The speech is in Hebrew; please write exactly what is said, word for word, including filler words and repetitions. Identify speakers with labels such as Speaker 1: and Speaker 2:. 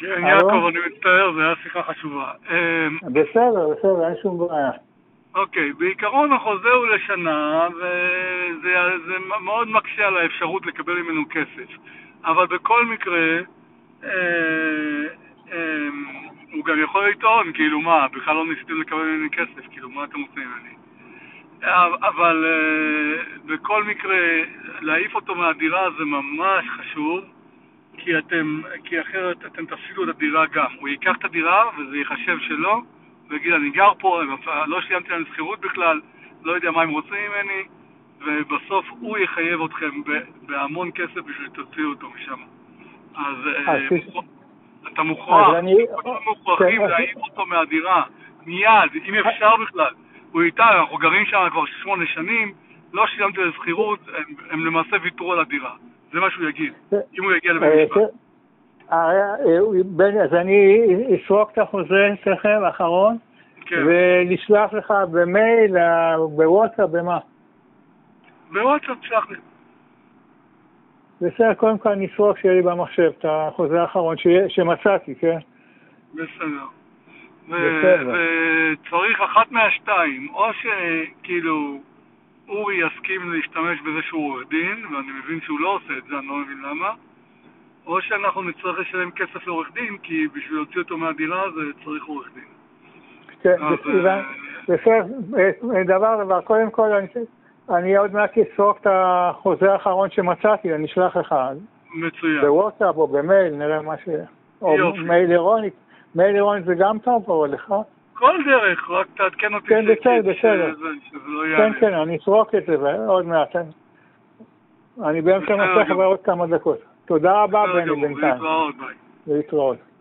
Speaker 1: כן, יעקב, אני מצטער, זו הייתה שיחה חשובה.
Speaker 2: בסדר, בסדר, אין שום בעיה.
Speaker 1: אוקיי, בעיקרון החוזה הוא לשנה, וזה מאוד מקשה על האפשרות לקבל ממנו כסף. אבל בכל מקרה, הוא גם יכול לטעון, כאילו מה, בכלל לא ניסיתם לקבל ממני כסף, כאילו מה אתם עושים ממני? אבל בכל מקרה, להעיף אותו מהדירה זה ממש חשוב, כי אתם, כי אחרת אתם תפסידו את הדירה גם. הוא ייקח את הדירה וזה יחשב שלו, ויגיד, אני גר פה, לא שילמתי להם שכירות בכלל, לא יודע מה הם רוצים ממני, ובסוף הוא יחייב אתכם בהמון כסף בשביל שתוציאו אותו משם. אז אתה מוכרח, אתם מוכרחים להעיף אותו מהדירה, מיד, אם אפשר בכלל. הוא איתה, אנחנו גרים שם כבר שמונה שנים, לא שילמתי לשכירות, הם למעשה ויתרו על הדירה. זה מה שהוא יגיד, אם הוא יגיע לבית משפט.
Speaker 2: אז אני אסרוק את החוזה אצלכם האחרון, ונשלח לך במייל, בוואטסאפ, במה?
Speaker 1: בוואטסאפ, שלח לי.
Speaker 2: בסדר, קודם כל אני אסרוק שיהיה לי במחשב את החוזה האחרון שמצאתי, כן?
Speaker 1: בסדר. וצריך אחת מהשתיים, או שכאילו אורי יסכים להשתמש בזה שהוא עורך דין, ואני מבין שהוא לא עושה את זה, אני לא מבין למה, או שאנחנו נצטרך לשלם כסף לעורך דין, כי בשביל להוציא אותו מהדירה זה צריך עורך דין.
Speaker 2: כן, בסדר, דבר דבר, קודם כל אני עוד מעט אסרוק את החוזה האחרון שמצאתי, אני אשלח לך.
Speaker 1: מצוין.
Speaker 2: בוואטסאפ או במייל, נראה מה ש... או מייל אירונית. מייל אירונית זה גם טוב או לך?
Speaker 1: כל דרך, רק תעדכן אותי
Speaker 2: כן, בסדר, בסדר.
Speaker 1: שזה לא יעלה.
Speaker 2: כן, כן, אני אסרוק את זה עוד מעט. אני באמצע מצליח כבר עוד כמה דקות. תודה רבה, בני, בינתיים.
Speaker 1: להתראות, ביי.
Speaker 2: להתראות.